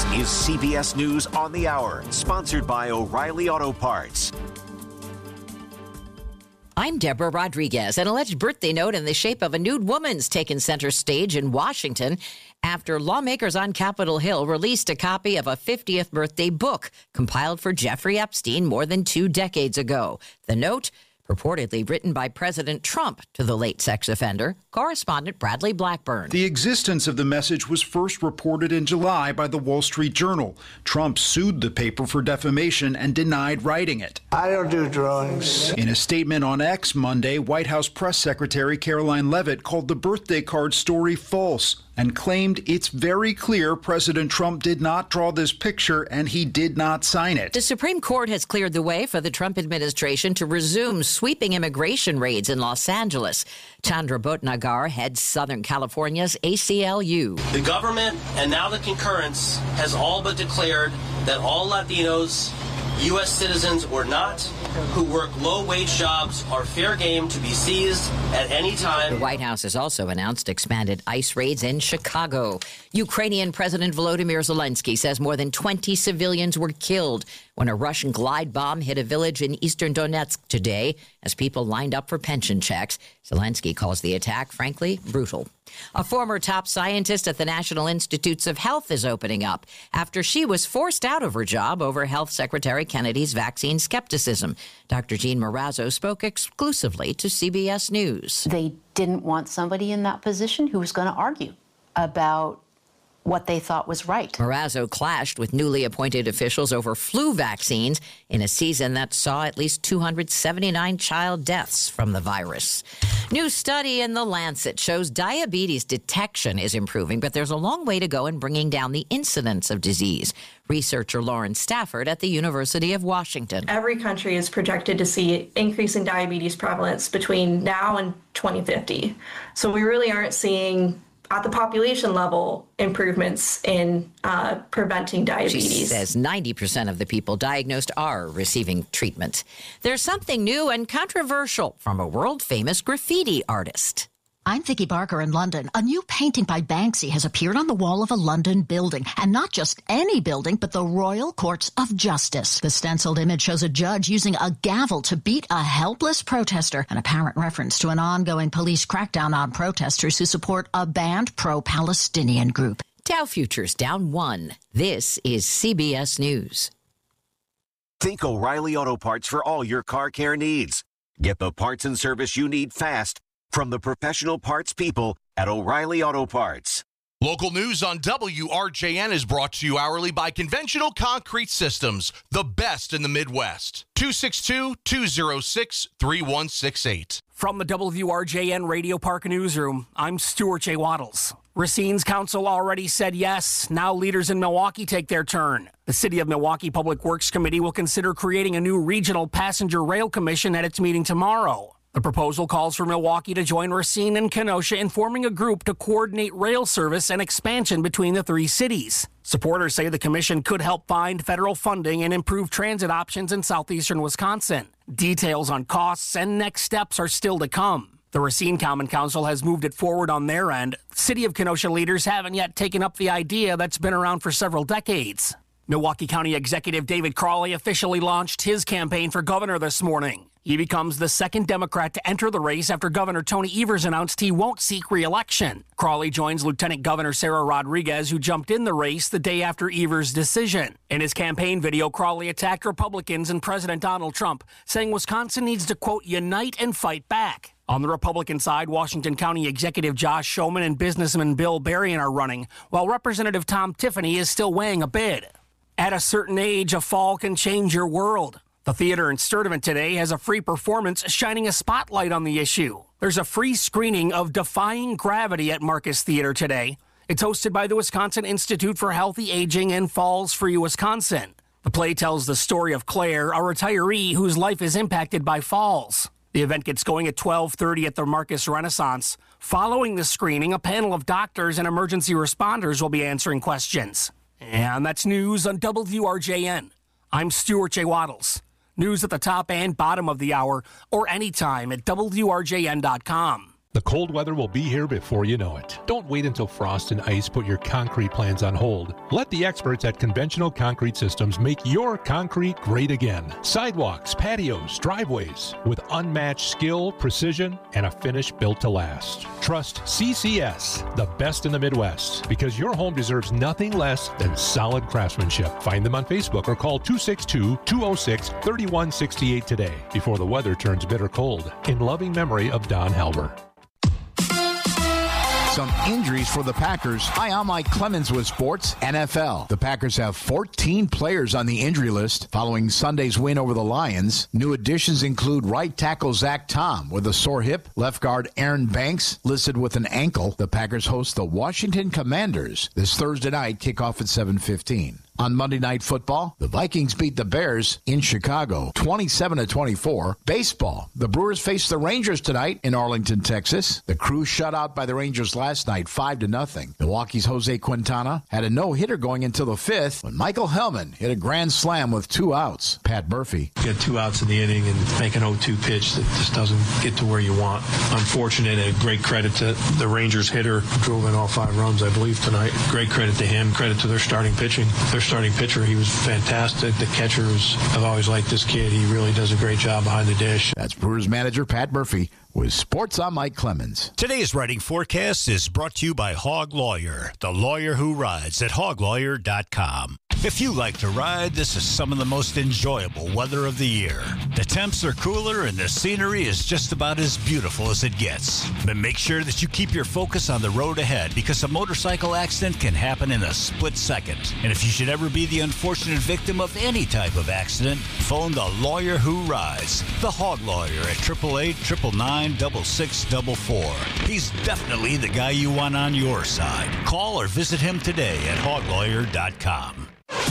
is CBS News on the Hour, sponsored by O'Reilly Auto Parts. I'm Deborah Rodriguez. An alleged birthday note in the shape of a nude woman's taken center stage in Washington after lawmakers on Capitol Hill released a copy of a 50th birthday book compiled for Jeffrey Epstein more than 2 decades ago. The note, purportedly written by President Trump to the late sex offender, correspondent Bradley Blackburn. The existence of the message was first reported in July by the Wall Street Journal. Trump sued the paper for defamation and denied writing it. I don't do drawings. In a statement on X Monday, White House Press Secretary Caroline Leavitt called the birthday card story false and claimed it's very clear President Trump did not draw this picture and he did not sign it. The Supreme Court has cleared the way for the Trump administration to resume sweeping immigration raids in Los Angeles. Chandra Bhotnagar heads Southern California's ACLU. The government and now the concurrence has all but declared that all Latinos, U.S. citizens or not, who work low-wage jobs are fair game to be seized at any time. The White House has also announced expanded ICE raids in Chicago. Ukrainian President Volodymyr Zelensky says more than 20 civilians were killed when a Russian glide bomb hit a village in eastern Donetsk today as people lined up for pension checks. Zelensky calls the attack, frankly, brutal. A former top scientist at the National Institutes of Health is opening up after she was forced out of her job over Health Secretary Kennedy's vaccine skepticism. Dr. Jean Marazzo spoke exclusively to CBS News. They didn't want somebody in that position who was going to argue about what they thought was right. Marazzo clashed with newly appointed officials over flu vaccines in a season that saw at least 279 child deaths from the virus. New study in The Lancet shows diabetes detection is improving, but there's a long way to go in bringing down the incidence of disease. Researcher Lauren Stafford at the University of Washington. Every country is projected to see increase in diabetes prevalence between now and 2050. So we really aren't seeing at the population level, improvements in preventing diabetes. She says 90% of the people diagnosed are receiving treatment. There's something new and controversial from a world-famous graffiti artist. I'm Vicky Barker in London. A new painting by Banksy has appeared on the wall of a London building. And not just any building, but the Royal Courts of Justice. The stenciled image shows a judge using a gavel to beat a helpless protester, an apparent reference to an ongoing police crackdown on protesters who support a banned pro-Palestinian group. Dow futures down 1. This is CBS News. Think O'Reilly Auto Parts for all your car care needs. Get the parts and service you need fast from the professional parts people at O'Reilly Auto Parts. Local news on WRJN is brought to you hourly by Conventional Concrete Systems, the best in the Midwest. 262-206-3168. From the WRJN Radio Park Newsroom, I'm Stuart J. Waddles. Racine's council already said yes. Now leaders in Milwaukee take their turn. The City of Milwaukee Public Works Committee will consider creating a new regional passenger rail commission at its meeting tomorrow. The proposal calls for Milwaukee to join Racine and Kenosha in forming a group to coordinate rail service and expansion between the 3 cities. Supporters say the commission could help find federal funding and improve transit options in southeastern Wisconsin. Details on costs and next steps are still to come. The Racine Common Council has moved it forward on their end. City of Kenosha leaders haven't yet taken up the idea that's been around for several decades. Milwaukee County Executive David Crawley officially launched his campaign for governor this morning. He becomes the second Democrat to enter the race after Governor Tony Evers announced he won't seek re-election. Crawley joins Lieutenant Governor Sarah Rodriguez, who jumped in the race the day after Evers' decision. In his campaign video, Crawley attacked Republicans and President Donald Trump, saying Wisconsin needs to, quote, unite and fight back. On the Republican side, Washington County Executive Josh Schoeman and businessman Bill Berrien are running, while Representative Tom Tiffany is still weighing a bid. At a certain age, a fall can change your world. The theater in Sturtevant today has a free performance shining a spotlight on the issue. There's a free screening of Defying Gravity at Marcus Theater today. It's hosted by the Wisconsin Institute for Healthy Aging and Falls Free Wisconsin. The play tells the story of Claire, a retiree whose life is impacted by falls. The event gets going at 12:30 at the Marcus Renaissance. Following the screening, a panel of doctors and emergency responders will be answering questions. And that's news on WRJN. I'm Stuart J. Waddles. News at the top and bottom of the hour, or anytime at WRJN.com. The cold weather will be here before you know it. Don't wait until frost and ice put your concrete plans on hold. Let the experts at Conventional Concrete Systems make your concrete great again. Sidewalks, patios, driveways, with unmatched skill, precision, and a finish built to last. Trust CCS, the best in the Midwest, because your home deserves nothing less than solid craftsmanship. Find them on Facebook or call 262-206-3168 today before the weather turns bitter cold. In loving memory of Don Halber. Some injuries for the Packers. Hi, I'm Mike Clemens with Sports NFL. The Packers have 14 players on the injury list following Sunday's win over the Lions. New additions include right tackle Zach Tom with a sore hip, left guard Aaron Banks listed with an ankle. The Packers host the Washington Commanders this Thursday night, kickoff at 7:15. On Monday Night Football, the Vikings beat the Bears in Chicago, 27-24. Baseball, the Brewers face the Rangers tonight in Arlington, Texas. The Crew shut out by the Rangers last night, 5-0. Milwaukee's Jose Quintana had a no-hitter going until the fifth when Michael Hellman hit a grand slam with 2 outs. Pat Murphy. You get 2 outs in the inning and make an 0-2 pitch that just doesn't get to where you want. Unfortunate, and great credit to the Rangers hitter who drove in all 5 runs, I believe, tonight. Great credit to him. Credit to their starting pitching. Their starting pitcher, he was fantastic. The catchers, I've always liked this kid. He really does a great job behind the dish. That's Brewers manager Pat Murphy with Sports. I'm Mike Clemens. Today's writing forecast is brought to you by Hog Lawyer, the lawyer who rides at hoglawyer.com. If you like to ride, this is some of the most enjoyable weather of the year. The temps are cooler and the scenery is just about as beautiful as it gets. But make sure that you keep your focus on the road ahead, because a motorcycle accident can happen in a split second. And if you should ever be the unfortunate victim of any type of accident, phone the lawyer who rides, the Hog Lawyer at 888-999-6644. He's definitely the guy you want on your side. Call or visit him today at hoglawyer.com.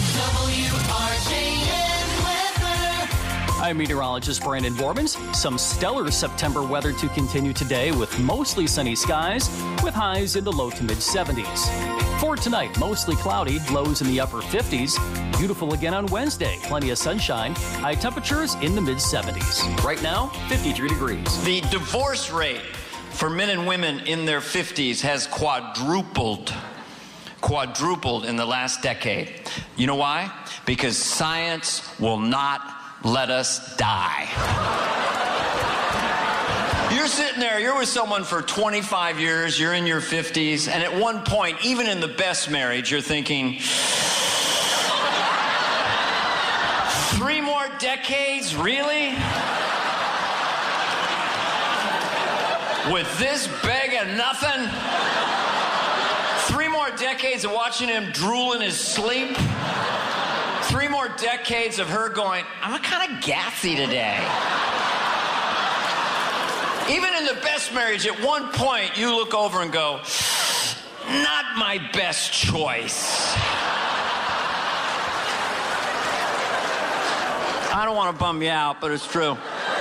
WRJN weather. I'm meteorologist Brandon Bormans. Some stellar September weather to continue today with mostly sunny skies with highs in the low to mid 70s. For tonight, mostly cloudy, lows in the upper 50s. Beautiful again on Wednesday, plenty of sunshine. High temperatures in the mid 70s. Right now, 53 degrees. The divorce rate for men and women in their 50s has quadrupled in the last decade. You know why? Because science will not let us die. You're sitting there, you're with someone for 25 years, you're in your 50s, and at one point, even in the best marriage, you're thinking, 3 more decades, really? With this bag of nothing? 3 more decades of watching him drool in his sleep. 3 more decades of her going, I'm kind of gassy today. Even in the best marriage, at one point, you look over and go, not my best choice. I don't want to bum you out, but it's true.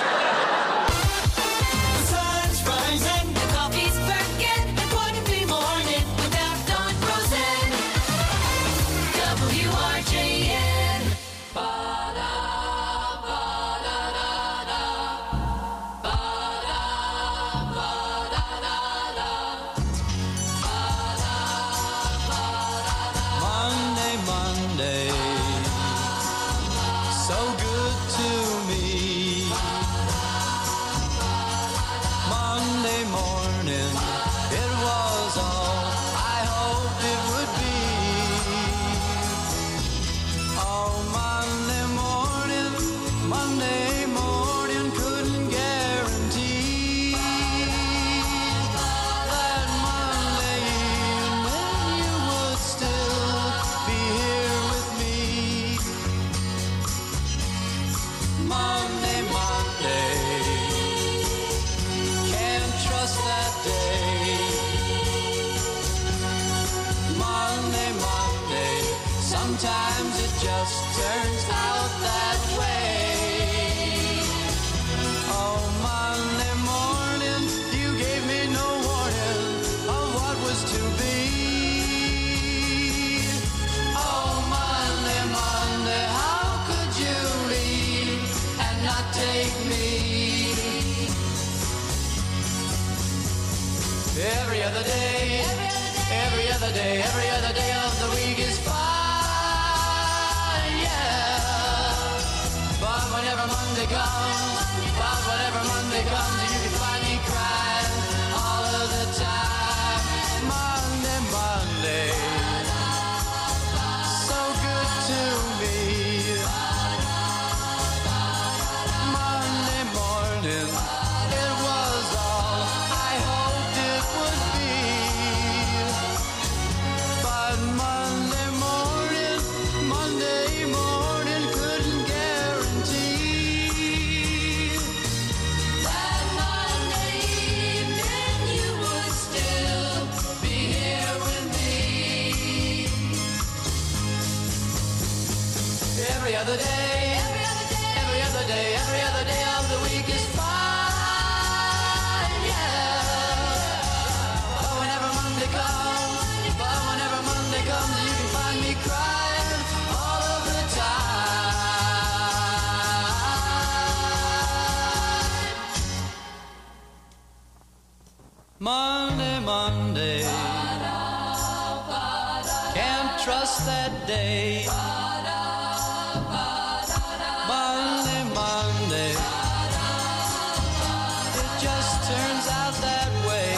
Sometimes it just turns out that way. Oh, Monday morning, you gave me no warning of what was to be. Oh, Monday, Monday, how could you leave and not take me? other day, every other day, every other day of the week is fine, yeah. But whenever Monday comes, you can find me crying all of the time. Monday, Monday, so good to me. Monday morning, it was all I hoped it would be. But Monday morning couldn't guarantee that Monday evening you would still be here with me. Every other day, every other day, every other day of the week is fine, yeah. But whenever Monday comes, you can find me crying all of the time. Monday, can't trust that day. Monday, it just turns out that way.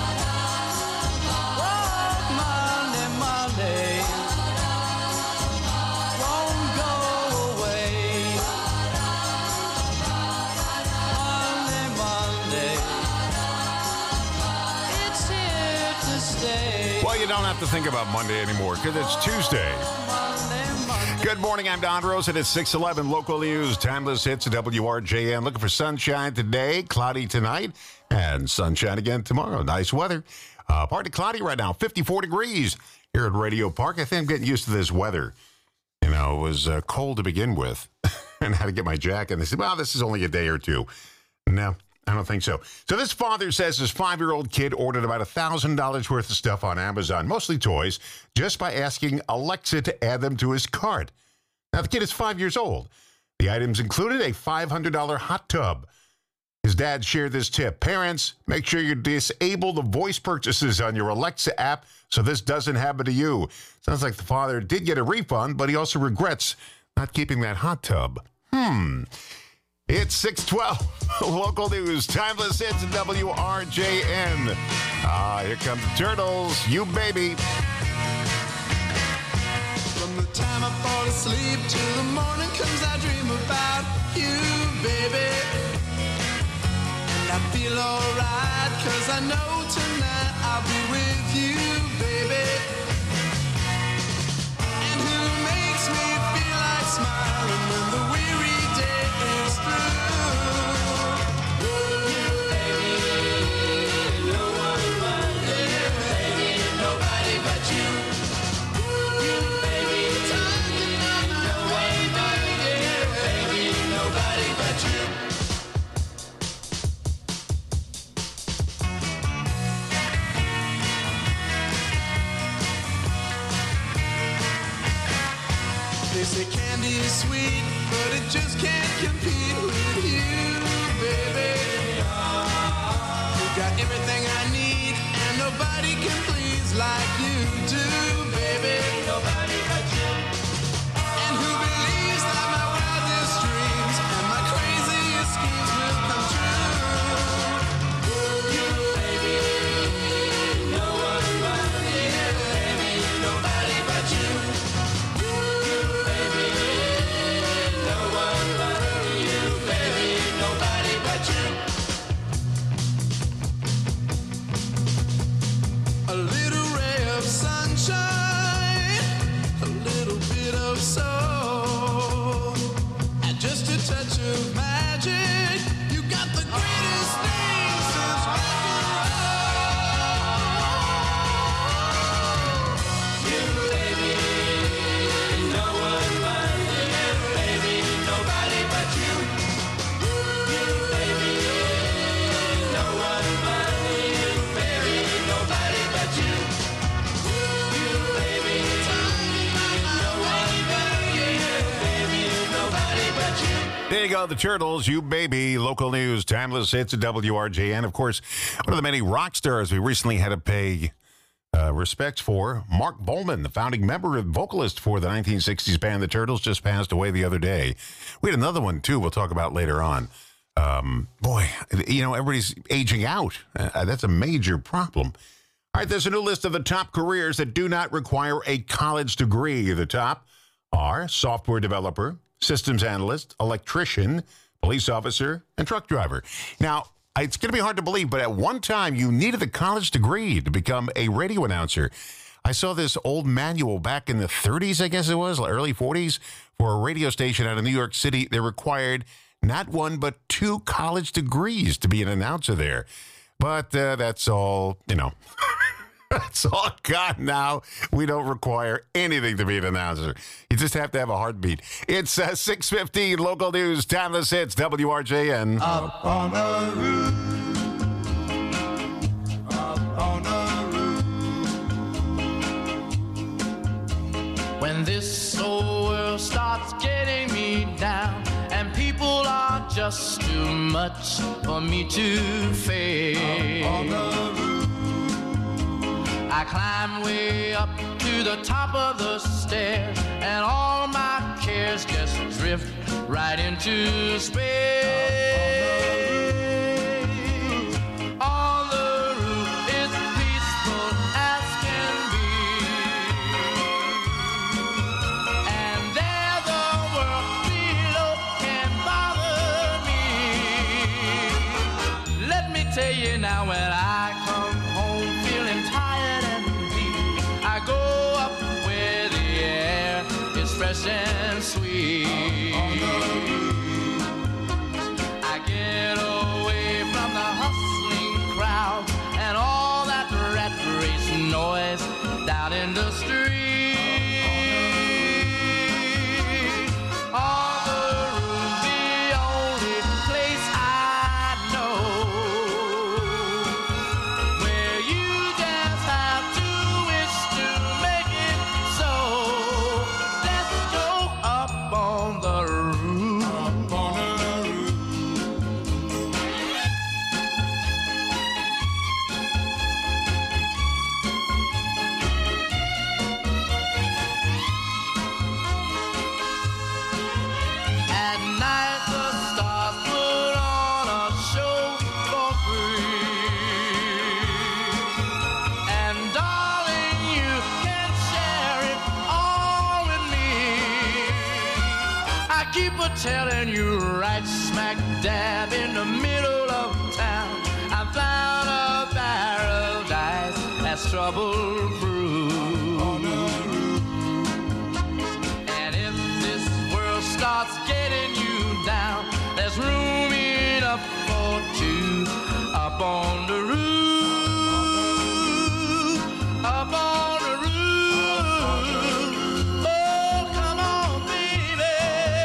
Oh, Monday, won't go away. Monday, it's here to stay. Well, you don't have to think about Monday anymore because it's Tuesday. Good morning, I'm Don Rose, and it's 6:11 local news. Timeless hits at WRJN. Looking for sunshine today, cloudy tonight, and sunshine again tomorrow. Nice weather. Partly cloudy right now, 54 degrees here at Radio Park. I think I'm getting used to this weather. You know, it was cold to begin with, and I had to get my jacket. And they said, well, this is only a day or two. No, I don't think so. So this father says his 5-year-old kid ordered about $1,000 worth of stuff on Amazon, mostly toys, just by asking Alexa to add them to his cart. Now, the kid is 5 years old. The items included a $500 hot tub. His dad shared this tip. Parents, make sure you disable the voice purchases on your Alexa app so this doesn't happen to you. Sounds like the father did get a refund, but he also regrets not keeping that hot tub. It's 6:12. Local news. Timeless hits at WRJN. Here come the Turtles. You baby. From the time I fall asleep till the morning comes, I dream about you, baby. And I feel alright, 'cause I know tonight I'll be with you, baby. And who makes me feel like smiling when the weary day is through? You, baby, no one but you, baby, nobody but you. You, baby, talking about no way, baby, nobody but you. They say candy is sweet, but it just can't compete with you, baby. You got everything I need, and nobody can please like you do, baby. Nobody but you. And who believes that my wildest dreams and my craziest schemes will come true? You, baby, no one but you, baby, nobody but you. A little ray of sunshine There you go, the Turtles, You Baby, local news, timeless hits at WRJN. Of course, one of the many rock stars we recently had to pay respects for, Mark Bolan, the founding member and vocalist for the 1960s band The Turtles, just passed away the other day. We had another one, too, we'll talk about later on. Boy, you know, everybody's aging out. That's a major problem. All right, there's a new list of the top careers that do not require a college degree. The top are software developer, systems analyst, electrician, police officer, and truck driver. Now, it's going to be hard to believe, but at one time, you needed a college degree to become a radio announcer. I saw this old manual back in the 30s, I guess it was, early 40s, for a radio station out of New York City. They required not one, but 2 college degrees to be an announcer there. But that's all, you know, that's all gone now. We don't require anything to be an announcer. You just have to have a heartbeat. It's 6:15, local news, timeless hits, WRJN. Up on a roof, up on a roof. When this old world starts getting me down, and people are just too much for me to face, up on a roof, I climb way up to the top of the stairs, and all my cares just drift right into space. On the roof, it's peaceful as can be, and there the world below can bother me. Let me tell you now, when I come home feeling tired and weak, I go up where the air is fresh and sweet. I get away from the hustling crowd and all that rat race noise down in the street. On the roof, the only place I know where you just have to wish to make it so. Let's go up on the roof. Up on the roof. At night the stars put on a show for free, and darling, you can share it all with me. I keep a telling you, right smack dab in the middle of town, I found a paradise that's trouble-proof. And if this world starts getting you down, there's room enough for 2 up on the roof. Up on the roof. Oh, come on, baby.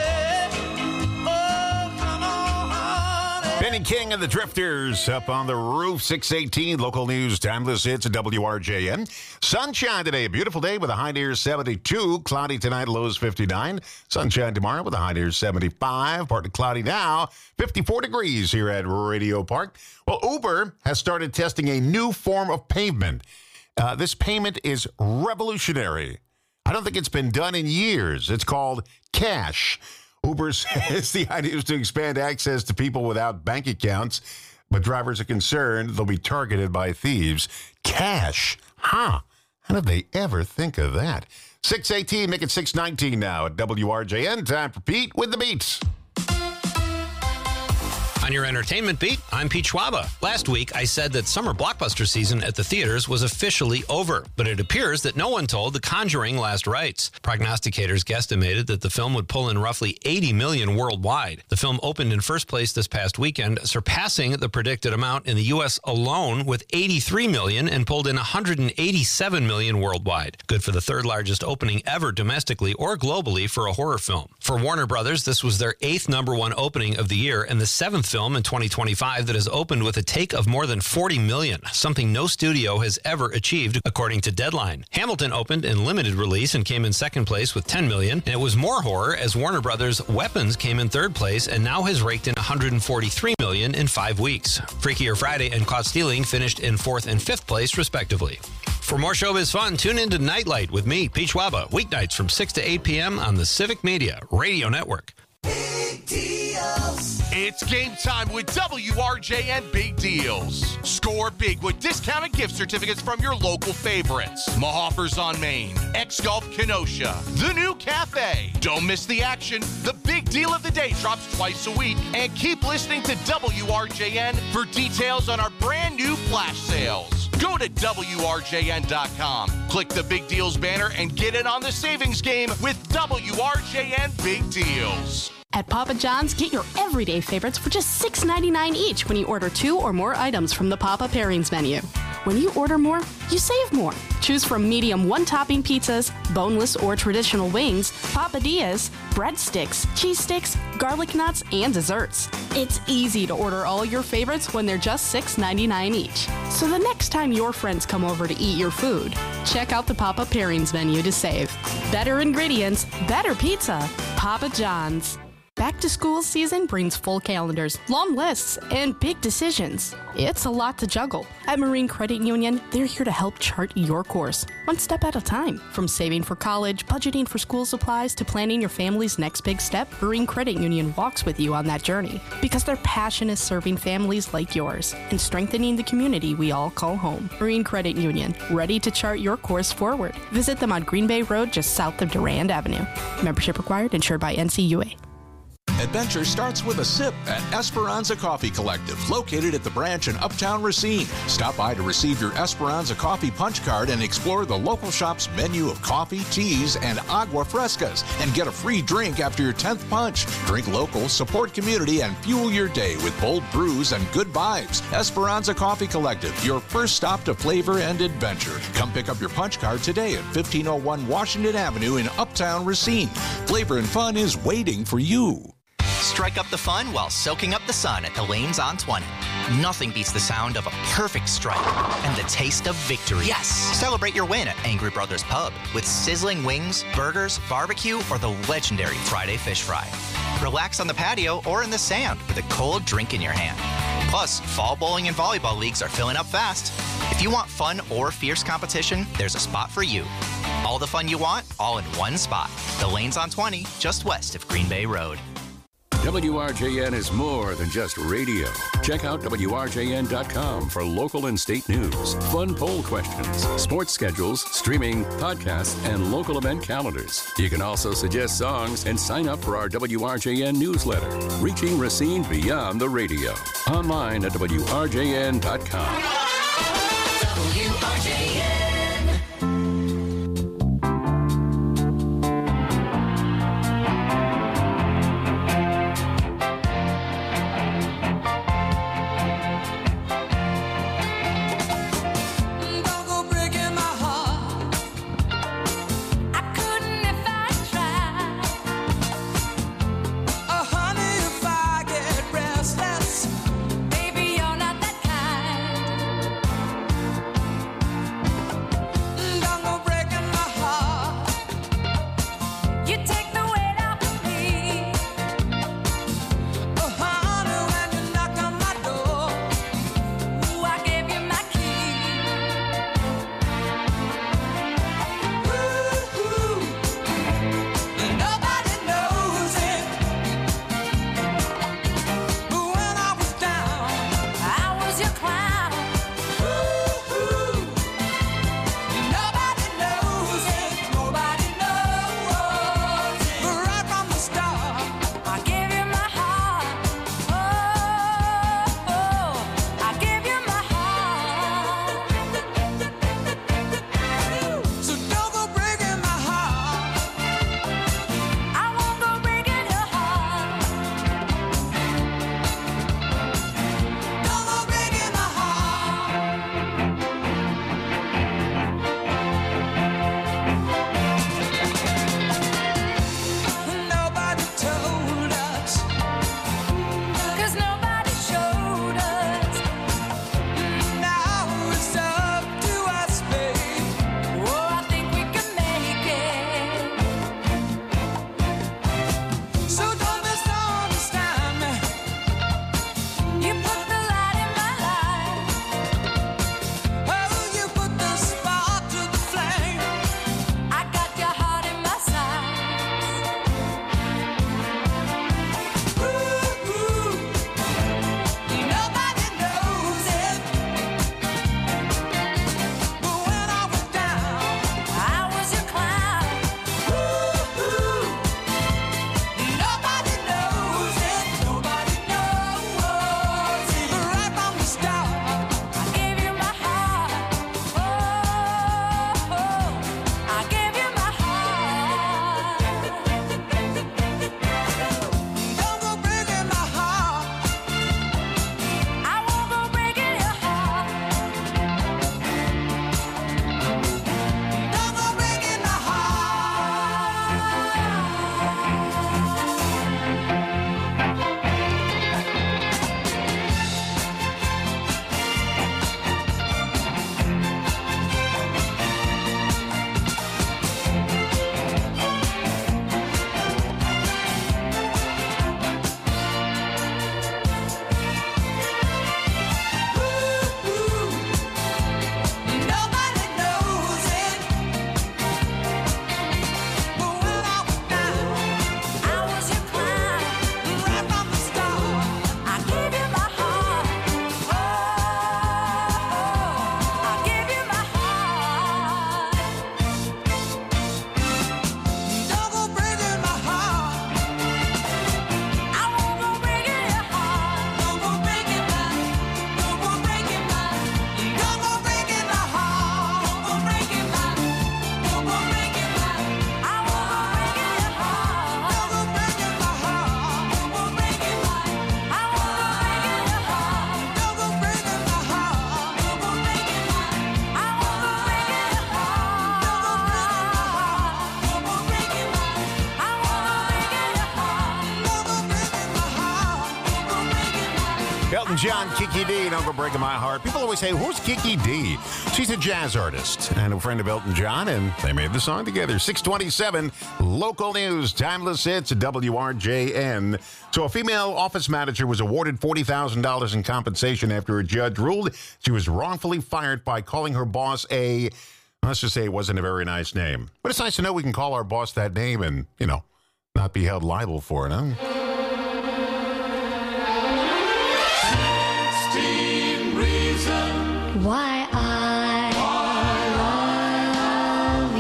Oh, come on, honey. Benny King and the Drifters up on the roof, 6:18, local news, timeless hits at WRJN. Sunshine today, a beautiful day with a high near 72. Cloudy tonight, lows 59. Sunshine tomorrow with a high near 75. Partly cloudy now, 54 degrees here at Radio Park. Well, Uber has started testing a new form of payment. This payment is revolutionary. I don't think it's been done in years. It's called Cash. Uber says the idea is to expand access to people without bank accounts, but drivers are concerned they'll be targeted by thieves. Cash. Huh. How did they ever think of that? 6:18, make it 6:19 now at WRJN. Time for Pete with the Beats. On your entertainment beat, I'm Pete Schwaba. Last week, I said that summer blockbuster season at the theaters was officially over, but it appears that no one told The Conjuring last rites. Prognosticators guesstimated that the film would pull in roughly $80 million worldwide. The film opened in first place this past weekend, surpassing the predicted amount in the U.S. alone with $83 million and pulled in $187 million worldwide. Good for the third largest opening ever domestically or globally for a horror film. For Warner Brothers, this was their 8th #1 opening of the year and the 7th film in 2025 that has opened with a take of more than 40 million, something no studio has ever achieved, according to Deadline. Hamilton opened in limited release and came in second place with 10 million, and it was more horror as Warner Brothers' Weapons came in third place and now has raked in 143 million in 5 weeks. Freakier Friday and Caught Stealing finished in 4th and 5th place, respectively. For more showbiz fun, tune in to Nightlight with me, Pete Schwaba, weeknights from 6 to 8 p.m. on the Civic Media Radio Network. Big deals. It's game time with WRJN Big Deals. Score big with discounted gift certificates from your local favorites. Mahoffers on Main, X-Golf Kenosha, The New Cafe. Don't miss the action. The big deal of the day drops twice a week. And keep listening to WRJN for details on our brand new flash sales. Go to WRJN.com. Click the Big Deals banner and get in on the savings game with WRJN Big Deals. At Papa John's, get your everyday favorites for just $6.99 each when you order 2 or more items from the Papa Pairings menu. When you order more, you save more. Choose from medium one-topping pizzas, boneless or traditional wings, papadillas, breadsticks, cheese sticks, garlic knots, and desserts. It's easy to order all your favorites when they're just $6.99 each. So the next time your friends come over to eat your food, check out the Papa Pairings menu to save. Better ingredients, better pizza. Papa John's. Back to school season brings full calendars, long lists, and big decisions. It's a lot to juggle. At Marine Credit Union, they're here to help chart your course, one step at a time. From saving for college, budgeting for school supplies, to planning your family's next big step, Marine Credit Union walks with you on that journey because their passion is serving families like yours and strengthening the community we all call home. Marine Credit Union, ready to chart your course forward. Visit them on Green Bay Road, just south of Durand Avenue. Membership required, insured by NCUA. Adventure starts with a sip at Esperanza Coffee Collective, located at the branch in Uptown Racine. Stop by to receive your Esperanza Coffee punch card and explore the local shop's menu of coffee, teas, and agua frescas, and get a free drink after your 10th punch. Drink local, support community, and fuel your day with bold brews and good vibes. Esperanza Coffee Collective, your first stop to flavor and adventure. Come pick up your punch card today at 1501 Washington Avenue in Uptown Racine. Flavor and fun is waiting for you. Strike up the fun while soaking up the sun at the Lanes on 20. Nothing beats the sound of a perfect strike and the taste of victory. Yes! Celebrate your win at Angry Brothers Pub with sizzling wings, burgers, barbecue, or the legendary Friday fish fry. Relax on the patio or in the sand with a cold drink in your hand. Plus, fall bowling and volleyball leagues are filling up fast. If you want fun or fierce competition, there's a spot for you. All the fun you want, all in one spot. The Lanes on 20, just west of Green Bay Road. WRJN is more than just radio. Check out WRJN.com for local and state news, fun poll questions, sports schedules, streaming, podcasts, and local event calendars. You can also suggest songs and sign up for our WRJN newsletter, reaching Racine beyond the radio. Online at WRJN.com. WRJN. Elton John, Kiki D, Don't Go Breaking My Heart. People always say, who's Kiki D? She's a jazz artist and a friend of Elton John, and they made the song together. 627, local news, timeless hits, WRJN. So a female office manager was awarded $40,000 in compensation after a judge ruled she was wrongfully fired by calling her boss let's just say it wasn't a very nice name. But it's nice to know we can call our boss that name and, not be held liable for it, huh? 16 reasons why I love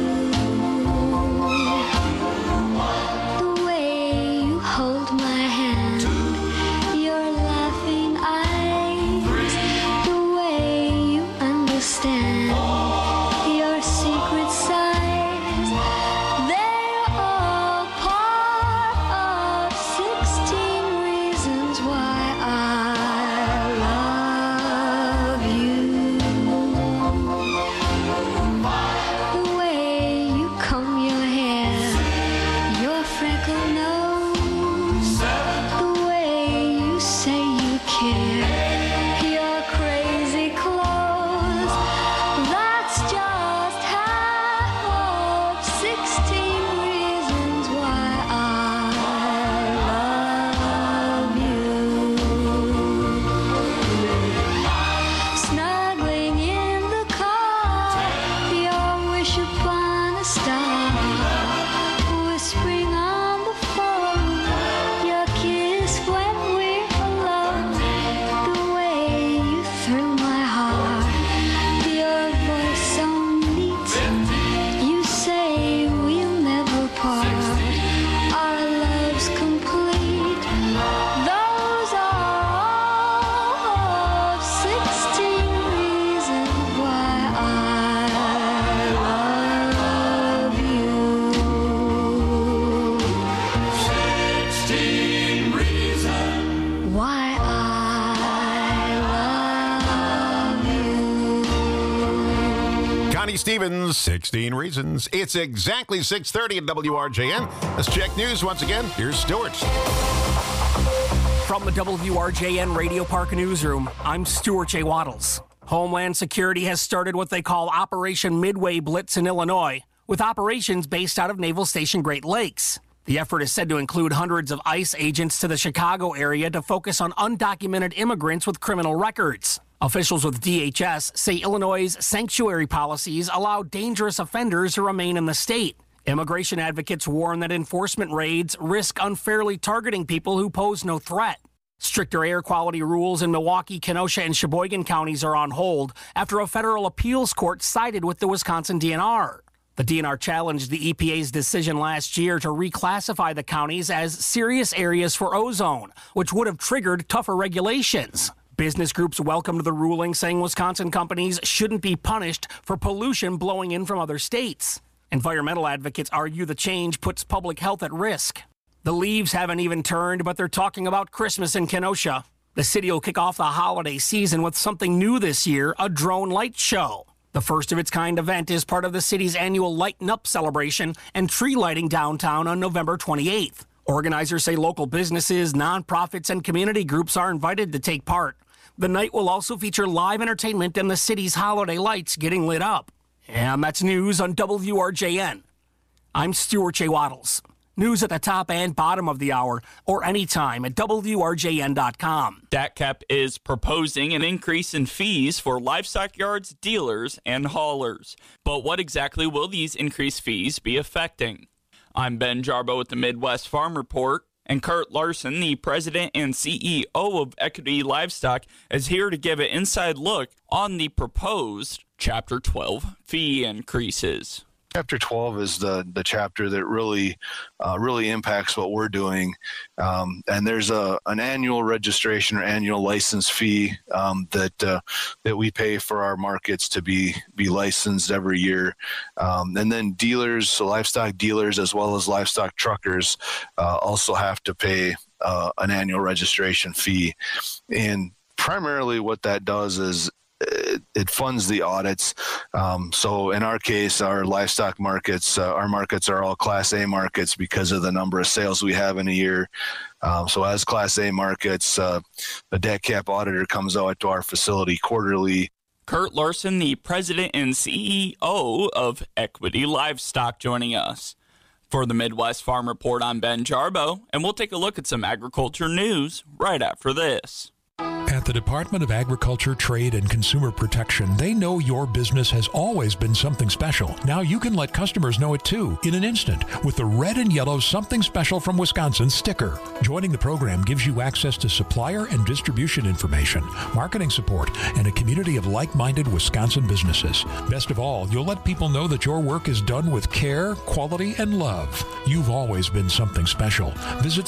you. The way you hold my hand, your laughing eyes, the way you understand your secret sides, they're all part of 16 reasons why I love you. The way you comb your hair, your freckled nose, the way you say you care, your crazy clothes, that's just half of 16 reasons why I love you. Snuggling in the car, your wish upon a star, whispering on the phone, your kiss when we're alone, the way you thrill my heart, your voice so neat, you say we'll never part, our love's complete, those are all of 16 reasons why I love you. 16 reasons Why I love you. Connie Stevens, 16 Reasons. It's exactly 6:30 at WRJN. Let's check news once again. Here's Stuart. From the WRJN Radio Park Newsroom, I'm Stuart J. Waddles. Homeland Security has started what they call Operation Midway Blitz in Illinois, with operations based out of Naval Station Great Lakes. The effort is said to include hundreds of ICE agents to the Chicago area to focus on undocumented immigrants with criminal records. Officials with DHS say Illinois' sanctuary policies allow dangerous offenders to remain in the state. Immigration advocates warn that enforcement raids risk unfairly targeting people who pose no threat. Stricter air quality rules in Milwaukee, Kenosha, and Sheboygan counties are on hold after a federal appeals court sided with the Wisconsin DNR. The DNR challenged the EPA's decision last year to reclassify the counties as serious areas for ozone, which would have triggered tougher regulations. Business groups welcomed the ruling, saying Wisconsin companies shouldn't be punished for pollution blowing in from other states. Environmental advocates argue the change puts public health at risk. The leaves haven't even turned, but they're talking about Christmas in Kenosha. The city will kick off the holiday season with something new this year, a drone light show. The first of its kind event is part of the city's annual Lighten Up celebration and tree lighting downtown on November 28th. Organizers say local businesses, nonprofits, and community groups are invited to take part. The night will also feature live entertainment and the city's holiday lights getting lit up. And that's news on WRJN. I'm Stuart J. Waddles. News at the top and bottom of the hour, or anytime at WRJN.com. DATCP is proposing an increase in fees for livestock yards, dealers, and haulers. But what exactly will these increased fees be affecting? I'm Ben Jarbo with the Midwest Farm Report, and Kurt Larson, the president and CEO of Equity Livestock, is here to give an inside look on the proposed Chapter 12 fee increases. Chapter 12 is the chapter that really impacts what we're doing. And there's an annual registration or annual license fee that we pay for our markets to be licensed every year. And then dealers, so livestock dealers as well as livestock truckers also have to pay an annual registration fee. And primarily what that does is it funds the audits. So in our case, our livestock markets, our markets are all Class A markets because of the number of sales we have in a year. So as Class A markets, the debt cap auditor comes out to our facility quarterly. Kurt Larson, the president and CEO of Equity Livestock, joining us. For the Midwest Farm Report, I'm Ben Jarbo, and we'll take a look at some agriculture news right after this. At the Department of Agriculture, Trade, and Consumer Protection, they know your business has always been something special. Now you can let customers know it too, in an instant, with the red and yellow Something Special from Wisconsin sticker. Joining the program gives you access to supplier and distribution information, marketing support, and a community of like-minded Wisconsin businesses. Best of all, you'll let people know that your work is done with care, quality, and love. You've always been something special. Visit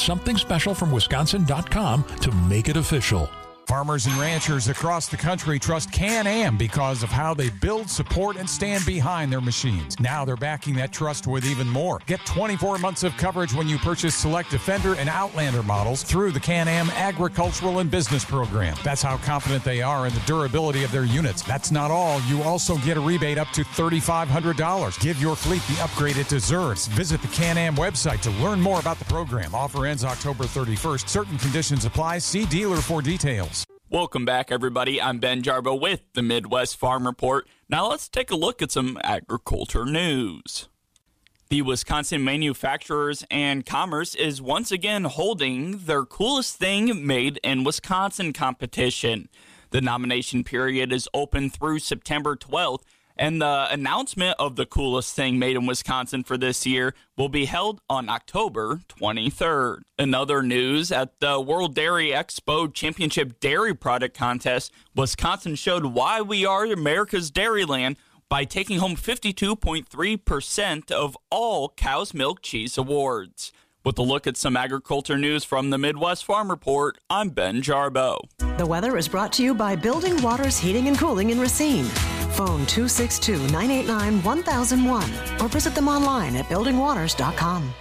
somethingspecialfromwisconsin.com to make it official. Farmers and ranchers across the country trust Can-Am because of how they build, support, and stand behind their machines. Now they're backing that trust with even more. Get 24 months of coverage when you purchase select Defender and Outlander models through the Can-Am Agricultural and Business Program. That's how confident they are in the durability of their units. That's not all. You also get a rebate up to $3,500. Give your fleet the upgrade it deserves. Visit the Can-Am website to learn more about the program. Offer ends October 31st. Certain conditions apply. See dealer for details. Welcome back, everybody. I'm Ben Jarbo with the Midwest Farm Report. Now let's take a look at some agriculture news. The Wisconsin Manufacturers and Commerce is once again holding their Coolest Thing Made in Wisconsin competition. The nomination period is open through September 12th, and the announcement of the Coolest Thing Made in Wisconsin for this year will be held on October 23rd. In other news, at the World Dairy Expo Championship Dairy Product Contest, Wisconsin showed why we are America's Dairyland by taking home 52.3% of all Cow's Milk Cheese awards. With a look at some agriculture news from the Midwest Farm Report, I'm Ben Jarbo. The weather is brought to you by Building Waters Heating and Cooling in Racine. Phone 262-989-1001 or visit them online at buildingwaters.com.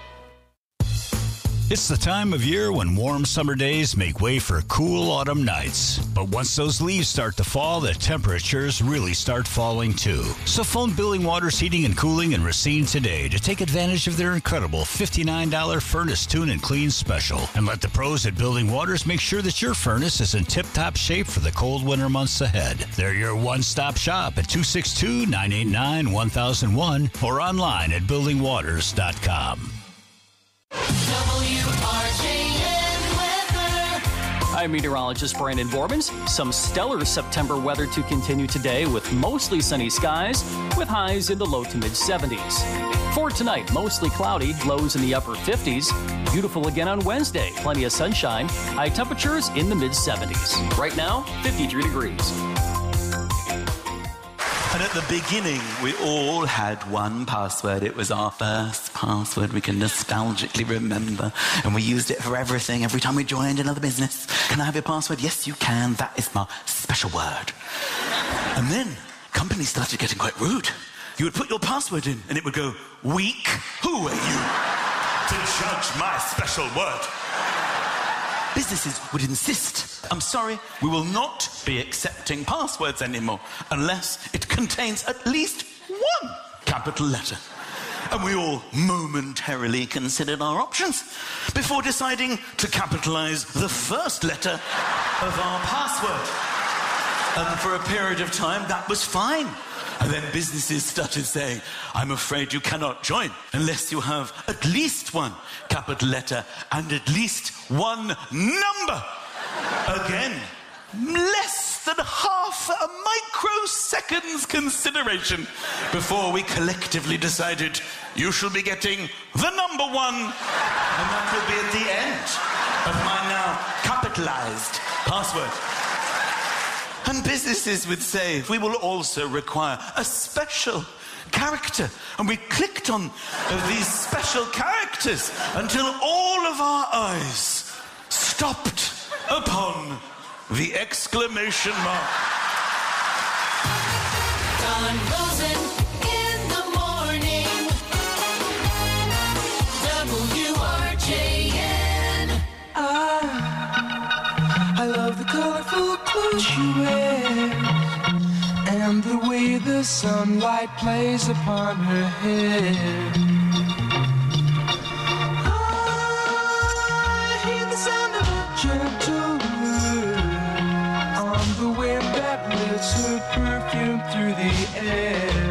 It's the time of year when warm summer days make way for cool autumn nights. But once those leaves start to fall, the temperatures really start falling too. So phone Building Waters Heating and Cooling in Racine today to take advantage of their incredible $59 furnace tune and clean special. And let the pros at Building Waters make sure that your furnace is in tip-top shape for the cold winter months ahead. They're your one-stop shop at 262-989-1001 or online at buildingwaters.com. I'm meteorologist Brandon Vormans. Some stellar September weather to continue today with mostly sunny skies with highs in the low to mid 70s. For tonight, mostly cloudy, lows in the upper 50s. Beautiful again on Wednesday, plenty of sunshine, high temperatures in the mid 70s. Right now, 53 degrees. And at the beginning, we all had one password. It was our first password we can nostalgically remember. And we used it for everything, every time we joined another business. Can I have your password? Yes, you can. That is my special word. And then companies started getting quite rude. You would put your password in, and it would go, weak. Who are you to judge my special word? Businesses would insist, I'm sorry, we will not be accepting passwords anymore unless it contains at least one capital letter. And we all momentarily considered our options before deciding to capitalize the first letter of our password. And for a period of time, that was fine. And then businesses started saying, I'm afraid you cannot join unless you have at least one capital letter and at least one number. Again, less than half a microsecond's consideration before we collectively decided you shall be getting the number one. And that will be at the end of my now capitalized password. And businesses would say, we will also require a special character. And we clicked on these special characters until all of our eyes stopped upon the exclamation mark. Don Rosen in the morning. WRJN. I love the colorful clothes she wears. the sunlight plays upon her hair. I hear the sound of a gentle word on the wind that lifts her perfume through the air.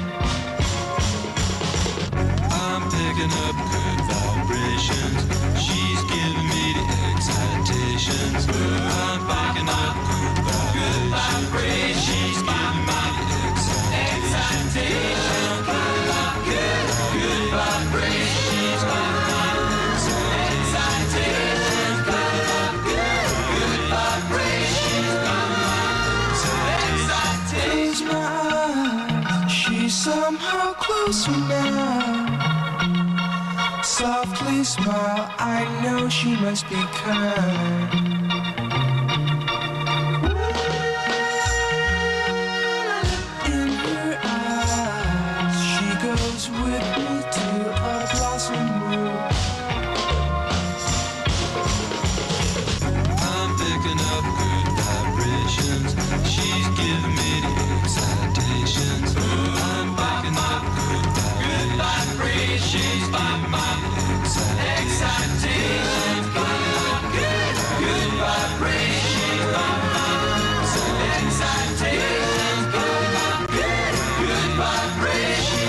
I'm picking up good vibrations. She's giving me the excitations. I'm picking up good vibrations. She's giving me the excitation. Good vibrations. She's giving me excitation. Good vibrations. Close my eyes. She's somehow closer now. Softly smile, I know she must be kind. In her eyes, she goes with me to a blossom room. I'm picking up good vibrations. She's giving me the excitations. I'm picking up good vibrations. She's giving me excitation, good vibration, excitation, good vibration,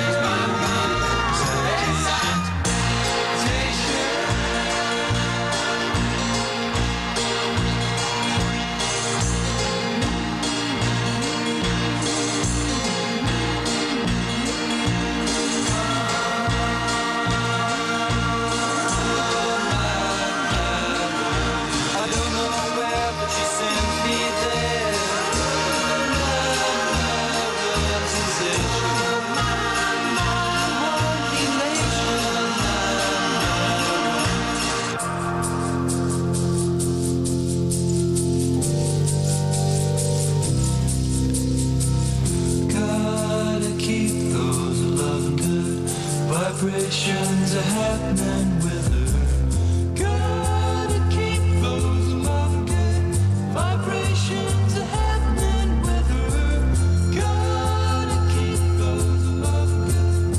vibrations are happening with her. Gotta keep those love good vibrations are happening with her. Gotta keep those love good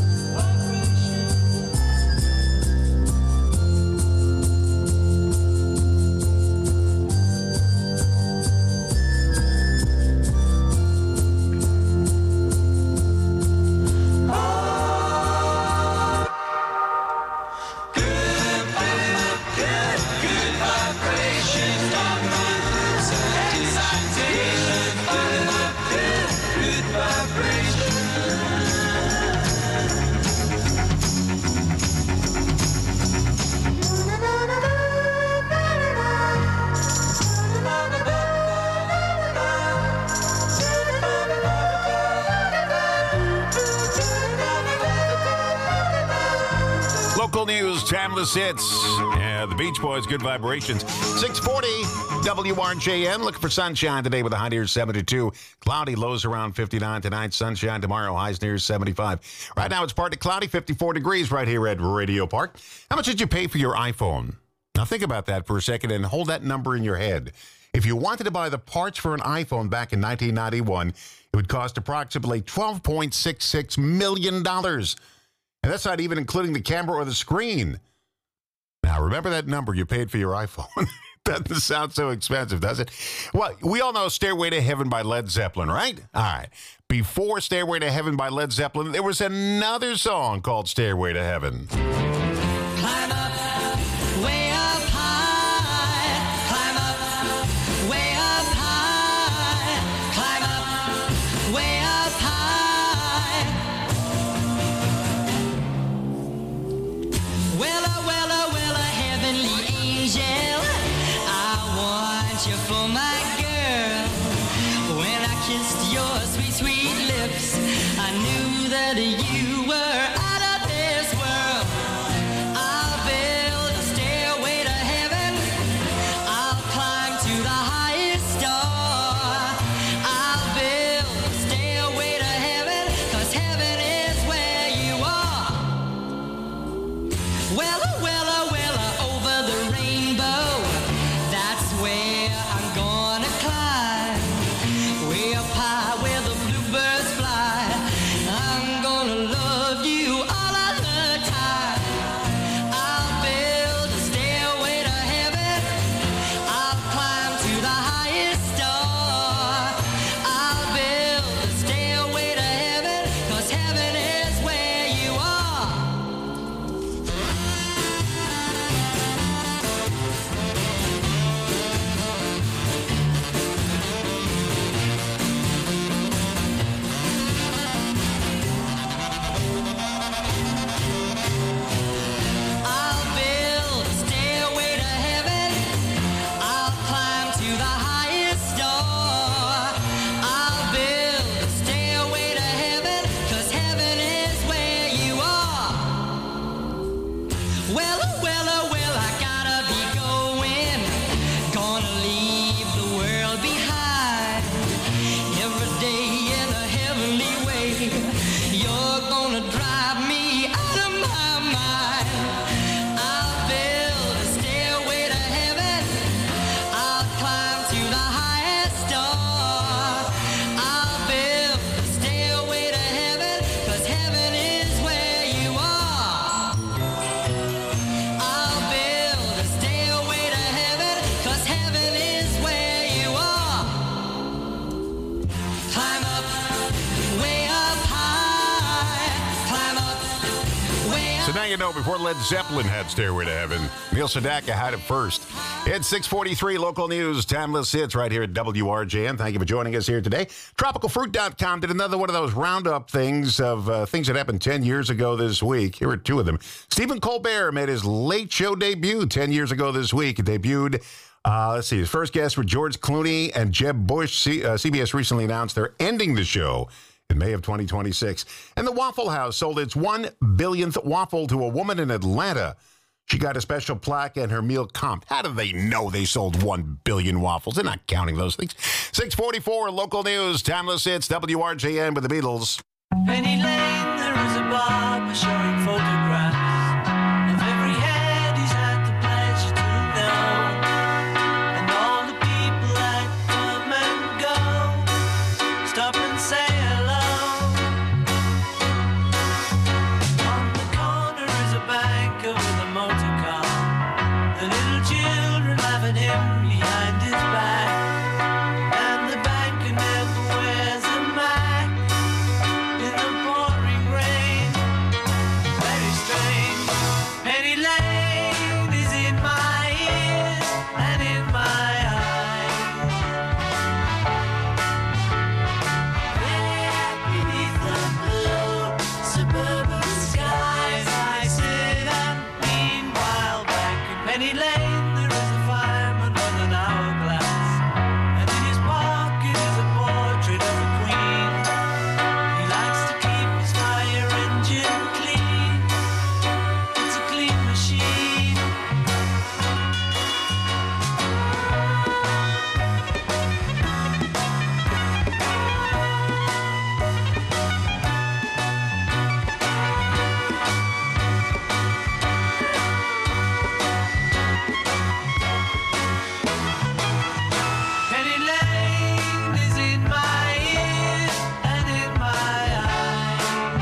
Local news, timeless hits. Yeah, the Beach Boys, good vibrations. 640 WRJN. Looking for sunshine today with a high near 72. Cloudy, lows around 59 tonight. Sunshine tomorrow, highs near 75. Right now it's partly cloudy, 54 degrees right here at Radio Park. How much did you pay for your iPhone? Now think about that for a second and hold that number in your head. If you wanted to buy the parts for an iPhone back in 1991, it would cost approximately $12.66 million. And that's not even including the camera or the screen. Now, remember that number you paid for your iPhone. Doesn't sound so expensive, does it? Well, we all know Stairway to Heaven by Led Zeppelin, right? All right. Before Stairway to Heaven by Led Zeppelin, there was another song called Stairway to Heaven. Climb up, way up high. Climb up, way up high. Climb up, way up high. Well, a heavenly angel, I want you for my girl. When I kissed your sweet, sweet lips, I knew that you were out of this world. I'll build a stairway to heaven. I'll climb to the highest star. I'll build a stairway to heaven, 'cause heaven is where you are. Well, over the rainbow, that's where I'm gonna climb. Way up high where the bluebirds fly. Well, I gotta be going. Gonna leave the world behind. Every day in a heavenly way. You're gonna drive me out of my mind. I'll build a stairway to heaven. I'll climb to the highest star. I'll build a stairway to heaven, 'cause heaven is where you are. I'll build a stairway to heaven, 'cause heaven is where you are. Climb up, way up high. Climb up, way up. So now you know, before Led Zeppelin had Stairway to Heaven, Neil Sedaka had it first. It's 6:43 local news, timeless hits right here at WRJN. Thank you for joining us here today. TropicalFruit.com did another one of those roundup things of things that happened 10 years ago this week. Here are two of them. Stephen Colbert made his late show debut 10 years ago this week. It debuted, let's see, his first guests were George Clooney and Jeb Bush. CBS recently announced they're ending the show in May of 2026. And the Waffle House sold its 1 billionth waffle to a woman in Atlanta. She got a special plaque and her meal comped. How do they know they sold 1 billion waffles? They're not counting those things. 6:44 local news, timeless hits, WRJN with the Beatles. Penny Lane, there is a barber showing photographs of every head he's had the pleasure to know, and all the people that come and go. Stop and say hello. On the corner is a banker with a motor car. The little children laugh at him behind his back, and the banker never wears a mask in the pouring rain. Very strange. Penny Lane is in my ears and in my eyes. There beneath the blue suburban skies, I sit and meanwhile back in Penny Lane there is a fireman on an hourglass, and in his pocket is a portrait of a queen. He likes to keep his fire engine clean. It's a clean machine. Penny Lane is in my ears and in my eyes.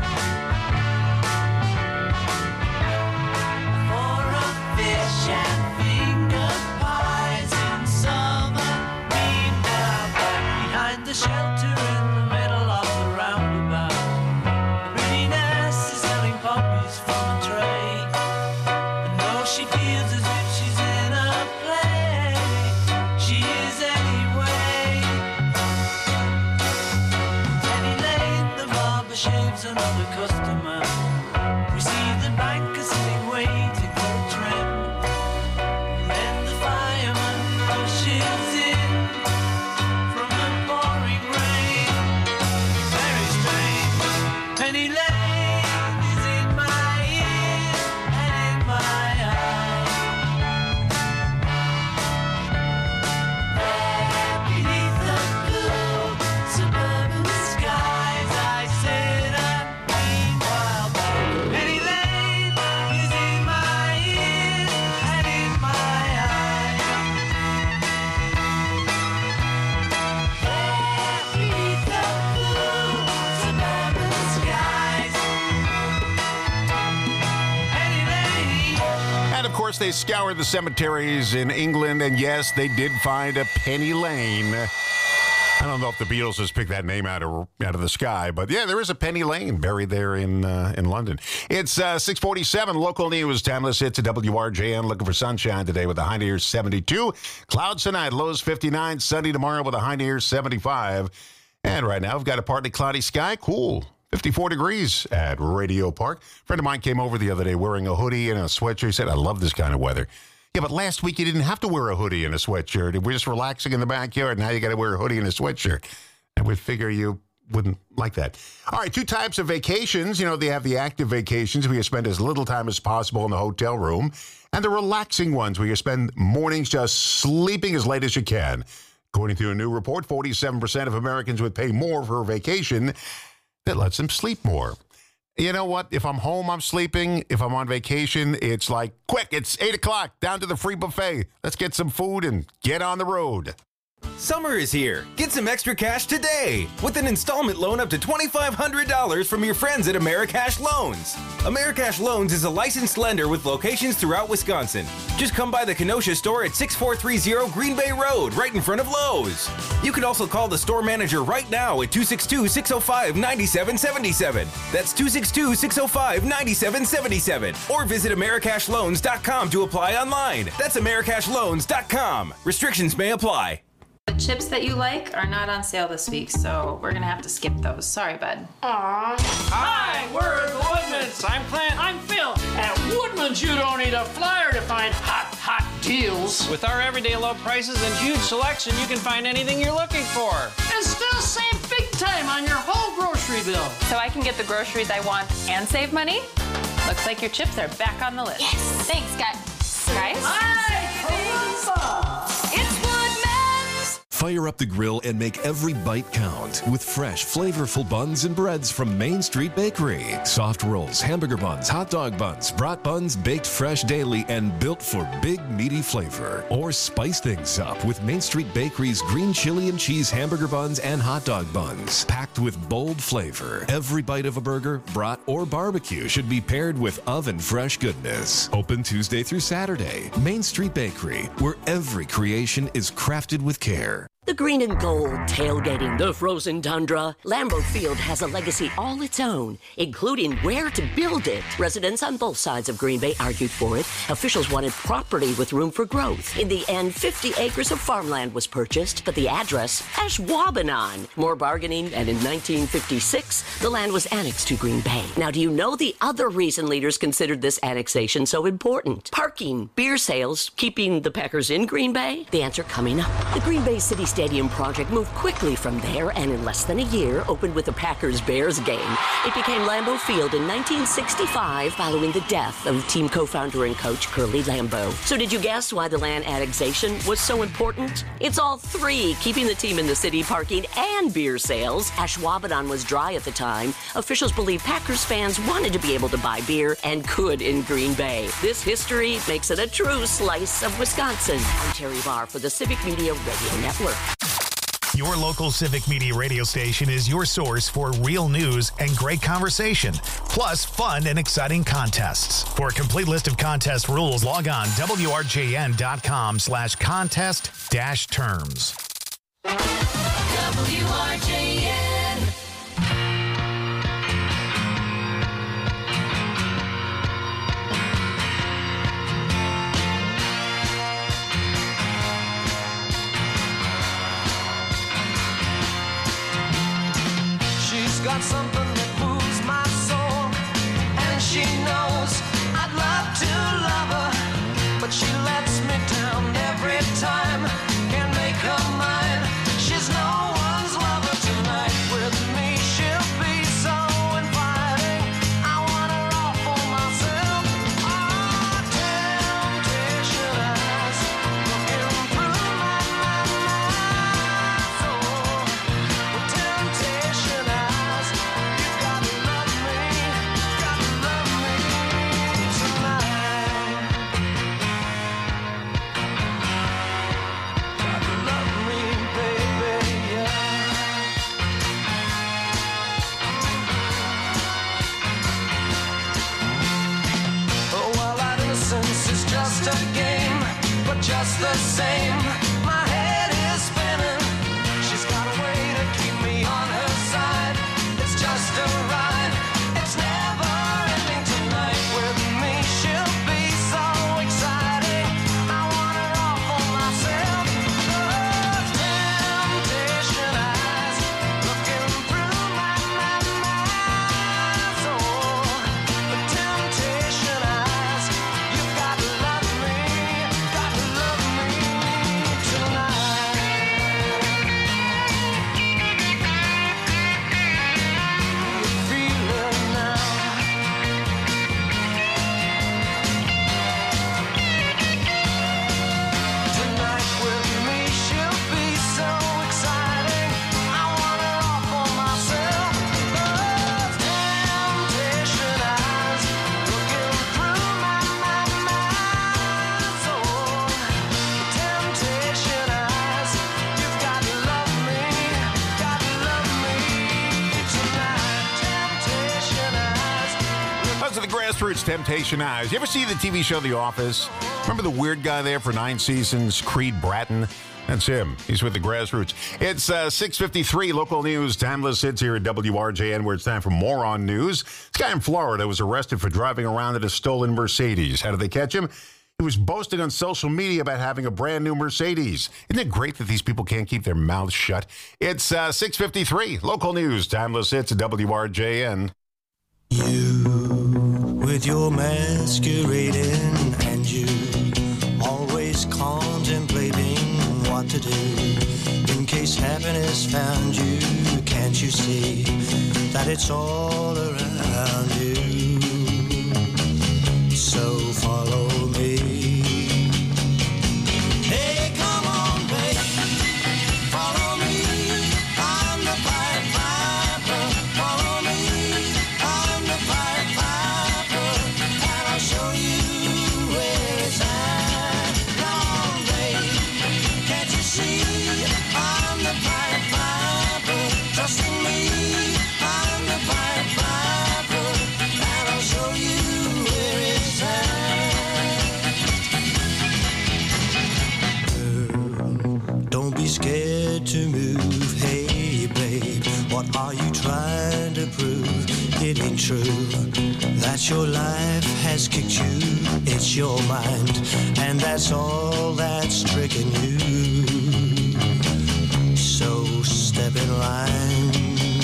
For a fish and finger pies in summer, meanwhile back behind the shelter in the middle of the roundabout, the pretty nurse is selling poppies from a tray, and though she feels as if she's in a play, she is anyway. Penny Lane, the barber shaves another customer. We see the banker sitting waiting for a trim. Then the fireman rushes in from the pouring rain. Very strange. Penny Lane is in my ears and in my eyes. There beneath the blue suburban skies, I sit and meanwhile back. Penny Lane is in my ears and in my eyes. There beneath the blue suburban skies, Penny Lane. And of course, they scoured the cemeteries in England, and yes, they did find a Penny Lane. I don't know if the Beatles just picked that name out of the sky, but yeah, there is a Penny Lane buried there in London. It's 6:47 local news, timeless hits at WRJN. Looking for sunshine today with a high near 72. Clouds tonight, lows 59. Sunny tomorrow with a high near 75. And right now, we've got a partly cloudy sky, cool. 54 degrees at Radio Park. A friend of mine came over the other day wearing a hoodie and a sweatshirt. He said, I love this kind of weather. Yeah, but last week you didn't have to wear a hoodie and a sweatshirt. We're just relaxing in the backyard. Now you got to wear a hoodie and a sweatshirt. And we figure you wouldn't like that. All right, 2 types of vacations. You know, they have the active vacations where you spend as little time as possible in the hotel room, and the relaxing ones where you spend mornings just sleeping as late as you can. According to a new report, 47% of Americans would pay more for a vacation that lets them sleep more. You know what? If I'm home, I'm sleeping. If I'm on vacation, it's like, quick, it's 8 o'clock, down to the free buffet. Let's get some food and get on the road. Summer is here. Get some extra cash today with an installment loan up to $2,500 from your friends at Americash Loans. Americash Loans is a licensed lender with locations throughout Wisconsin. Just come by the Kenosha store at 6430 Green Bay Road, right in front of Lowe's. You can also call the store manager right now at 262-605-9777. That's 262-605-9777. Or visit AmericashLoans.com to apply online. That's AmericashLoans.com. Restrictions may apply. The chips that you like are not on sale this week, so we're gonna have to skip those. Sorry, bud. Aww. Hi, we're the Woodmans. I'm Clint. I'm Phil. At Woodmans, you don't need a flyer to find hot deals. With our everyday low prices and huge selection, you can find anything you're looking for. And still save big time on your whole grocery bill. So I can get the groceries I want and save money? Looks like your chips are back on the list. Yes. Thanks, guys. Hi, Columba. It's Fire up the grill and make every bite count with fresh, flavorful buns and breads from Main Street Bakery. Soft rolls, hamburger buns, hot dog buns, brat buns, baked fresh daily and built for big, meaty flavor. Or spice things up with Main Street Bakery's green chili and cheese hamburger buns and hot dog buns. Packed with bold flavor. Every bite of a burger, brat, or barbecue should be paired with oven-fresh goodness. Open Tuesday through Saturday. Main Street Bakery, where every creation is crafted with care. The green and gold tailgating the frozen tundra. Lambeau Field has a legacy all its own, including where to build it. Residents on both sides of Green Bay argued for it. Officials wanted property with room for growth. In the end, 50 acres of farmland was purchased, but the address, Ashwaubenon. More bargaining, and in 1956, the land was annexed to Green Bay. Now, do you know the other reason leaders considered this annexation so important? Parking, beer sales, keeping the Packers in Green Bay? The answer coming up. The Green Bay City Stadium project moved quickly from there and in less than a year opened with a Packers-Bears game. It became Lambeau Field in 1965 following the death of team co-founder and coach Curly Lambeau. So did you guess why the land annexation was so important? It's all three, keeping the team in the city, parking, and beer sales. Ashwaubenon was dry at the time. Officials believe Packers fans wanted to be able to buy beer and could in Green Bay. This history makes it a true slice of Wisconsin. I'm Terry Barr for the Civic Media Radio Network. Your local Civic Media radio station is your source for real news and great conversation, plus fun and exciting contests. For a complete list of contest rules, log on WRJN.com/contest-terms. WRJN. Got something that moves my soul, and she knows I'd love to love her, but she lets me down every time. Can't make her mine. She's no one's lover tonight. With me she'll be so inviting. I want her all for myself. Oh, temptation eyes looking through my soul. Temptation eyes. Just a game, but just the same, my head is spinning. She's got a way to keep me on her side. It's just a ride, it's never ending tonight. With me she'll be so exciting. I want her all for myself. Those temptation eyes looking through my soul. The temptation eyes. You've got to love me Grassroots Temptation Eyes. You ever see the TV show The Office? Remember the weird guy there for 9 seasons, Creed Bratton? That's him. He's with the Grassroots. It's 6:53 local news. Timeless hits here at WRJN, where it's time for more on news. This guy in Florida was arrested for driving around in a stolen Mercedes. How did they catch him? He was boasting on social media about having a brand new Mercedes. Isn't it great that these people can't keep their mouths shut? It's 6:53 local news. Timeless hits at WRJN. You, with your masquerading, and you always contemplating what to do in case happiness found you. Can't you see that it's all around you? So follow me. Hey, come on, babe, follow me. I'm the Pied Piper. Follow me. I'm the Pied Piper, and I'll show you where it's at. Come on, babe, can't you see? I'm the Pied Piper. Trust in me. I'm the Pied Piper, and I'll show you where it's at. Don't be scared to move. Hey, babe, what are you trying to prove? It ain't true that your life has kicked you. It's your mind, and that's all that's tricking you. So step in line.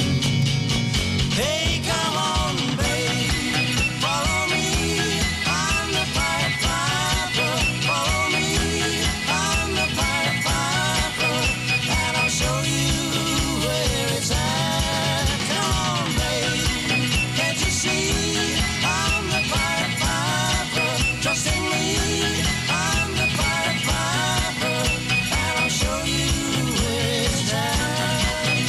Hey, come on, babe, follow me. I'm the Pied Piper. Follow me. I'm the Pied Piper, and I'll show you where it's at. Come on, babe, can't you see? I'm the Pied Piper. Trust in me. I'm the Pied Piper, and I'll show you where it's at.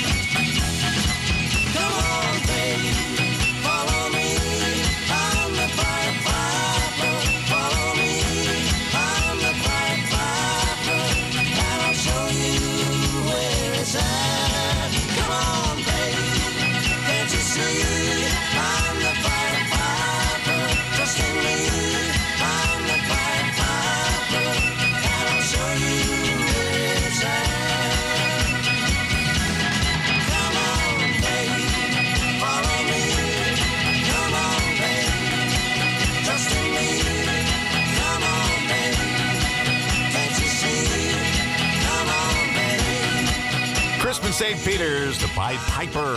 Come on, babe, follow me. I'm the Pied Piper. Follow me. I'm the Pied Piper, and I'll show you where it's at. Come on, babe, can't you see? I'm the Pied Piper. Trust in me. I'm the Pied Piper, and I'll show you where it's at. Come on, babe, follow me. Come on, babe, trust in me. Come on, babe, can't you see? Come on, babe. Crispin St. Peter's, the Pied Piper.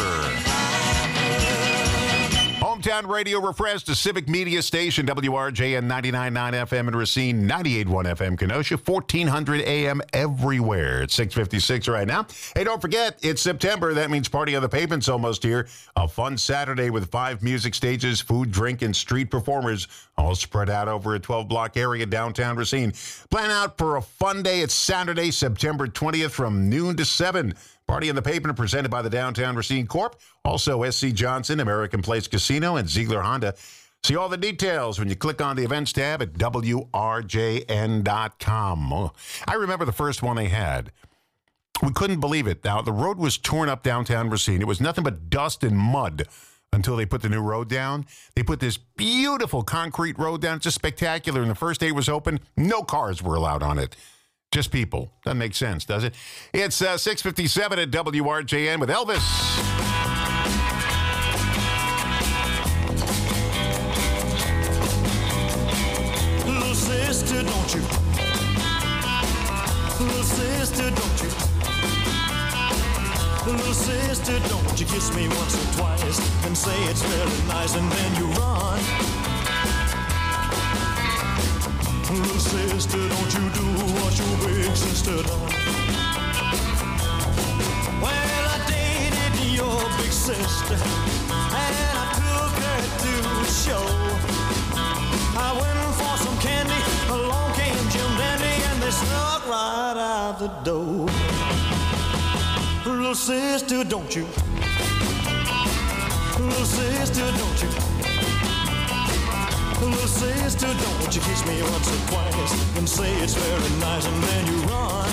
Hometown Radio refreshed, the Civic Media Station, WRJN 99.9 FM in Racine, 98.1 FM Kenosha, 1400 AM everywhere. It's 6:56 right now. Hey, don't forget, it's September. That means Party on the Pavement's almost here. A fun Saturday with 5 music stages, food, drink, and street performers, all spread out over a 12-block area downtown Racine. Plan out for a fun day. It's Saturday, September 20th from noon to 7. Party on the Pavement presented by the Downtown Racine Corp. Also, S.C. Johnson, American Place Casino, and Ziegler Honda. See all the details when you click on the events tab at WRJN.com. Oh, I remember the first one they had. We couldn't believe it. Now, the road was torn up downtown Racine. It was nothing but dust and mud until they put the new road down. They put this beautiful concrete road down. It's just spectacular. And the first day it was open, no cars were allowed on it. Just people. Doesn't make sense, does it? It's 6:57 at WRJN with Elvis. Little sister, don't you? Little sister, don't you? Little sister, don't you kiss me once or twice and say it's very nice and then you run. Little sister, don't you do what your big sister done. Well, I dated your big sister and I took her to the show. I went for some candy, along came Jim Dandy and they snuck right out the door. Little sister, don't you? Little sister, don't you? Little sister, don't you kiss me once or twice and say it's very nice and then you run.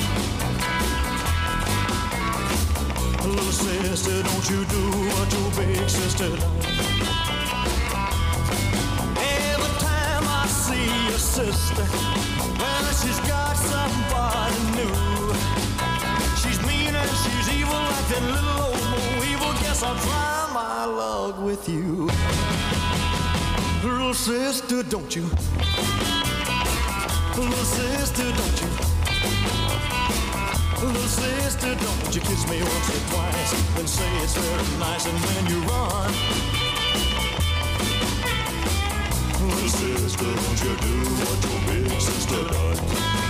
Little sister, don't you do what your big sister does. she's got somebody new. She's mean and she's evil like that little old Mo Evil. Guess I'll try my luck with you. Little sister, don't you? Little sister, don't you? Little sister, don't you kiss me once or twice, then say it's very nice, and then you run. Little sister, don't you do what your big sister done.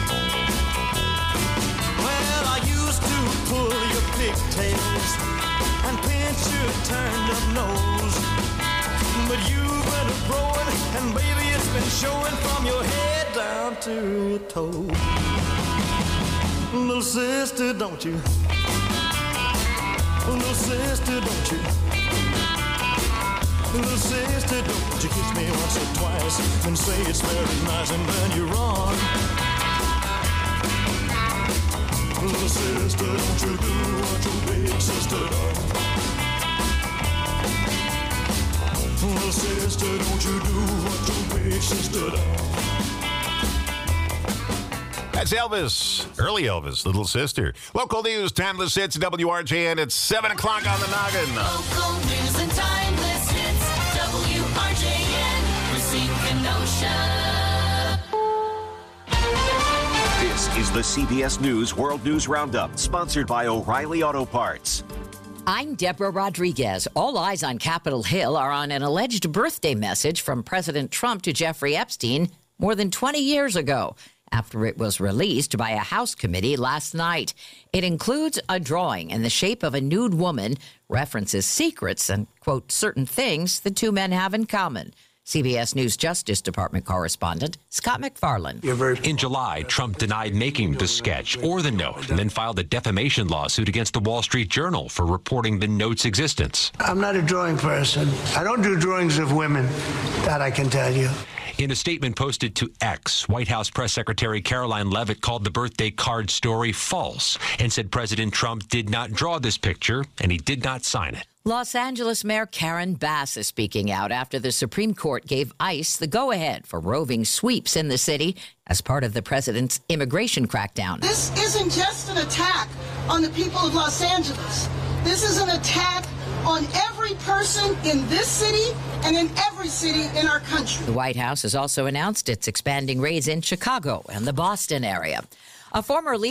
Well, I used to pull your pigtails and pinch your turned up nose, but you've been growing, and baby, it's been showing from your head down to your toes. Little sister, don't you? Little sister, don't you? Little sister, don't you kiss me once or twice and say it's very nice, and then you run. Little sister, don't you do what your big sister done. Little sister, don't you do what your big sister done. That's Elvis, early Elvis, Little Sister. Local news, timeless hits, WRJN at 7 o'clock on the noggin. Local news and timeless hits, WRJN, Racine, Kenosha. This is the CBS News World News Roundup, sponsored by O'Reilly Auto Parts. I'm Deborah Rodriguez. All eyes on Capitol Hill are on an alleged birthday message from President Trump to Jeffrey Epstein more than 20 years ago, after it was released by a House committee last night. It includes a drawing in the shape of a nude woman, references secrets and, quote, certain things the two men have in common. CBS News Justice Department correspondent Scott McFarland. In July, Trump denied making the sketch or the note and then filed a defamation lawsuit against the Wall Street Journal for reporting the note's existence. I'm not a drawing person. I don't do drawings of women, that I can tell you. In a statement posted to X, White House Press Secretary Caroline Leavitt called the birthday card story false and said President Trump did not draw this picture and he did not sign it. Los Angeles Mayor Karen Bass is speaking out after the Supreme Court gave ICE the go-ahead for roving sweeps in the city as part of the president's immigration crackdown. This isn't just an attack on the people of Los Angeles. This is an attack on every person in this city and in every city in our country. The White House has also announced it's expanding raids in Chicago and the Boston area. A former leader